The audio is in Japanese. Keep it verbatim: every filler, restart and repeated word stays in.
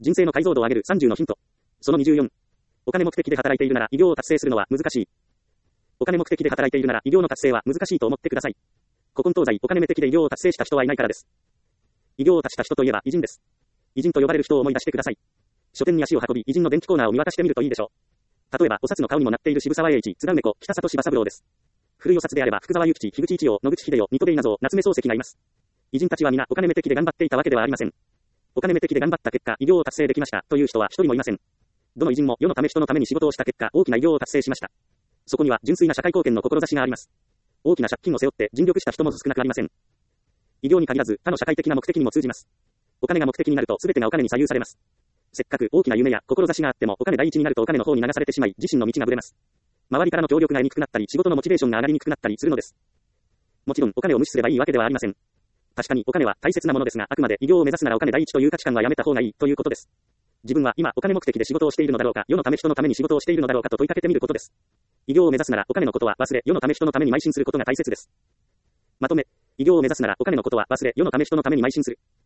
人生の解像度を上げるさんじゅうのヒント。そのにじゅうよん。お金目的で働いているなら偉業を達成するのは難しい。お金目的で働いているなら偉業の達成は難しいと思ってください。古今東西お金目的で偉業を達成した人はいないからです。偉業を達した人といえば偉人です。偉人と呼ばれる人を思い出してください。書店に足を運び偉人の電気コーナーを見渡してみるといいでしょう。例えばお札の顔にもなっている渋沢栄一、津田梅子、北里柴三郎です。古いお札であれば福沢諭吉、樋口一葉、野口英世、水戸部稲造、夏目漱石がいます。偉人たちは皆お金目的で頑張っていたわけではありません。お金目的で頑張った結果偉業を達成できましたという人は一人もいません。どの偉人も世のため人のために仕事をした結果大きな偉業を達成しました。そこには純粋な社会貢献の志があります。大きな借金を背負って尽力した人も少なくありません。偉業に限らず他の社会的な目的にも通じます。お金が目的になると全てがお金に左右されます。せっかく大きな夢や志があってもお金第一になるとお金の方に流されてしまい自身の道がぶれます。周りからの協力が得にくくなったり仕事のモチベーションが上がりにくくなったりするのです。もちろんお金を無視すればいいわけではありません。確かにお金は大切なものですがあくまで偉業を目指すならお金第一という価値観はやめた方がいいということです。自分は今お金目的で仕事をしているのだろうか世のため人のために仕事をしているのだろうかと問いかけてみることです。偉業を目指すならお金のことは忘れ世のため人のために邁進することが大切です。まとめ、偉業を目指すならお金のことは忘れ世のため人のために邁進する。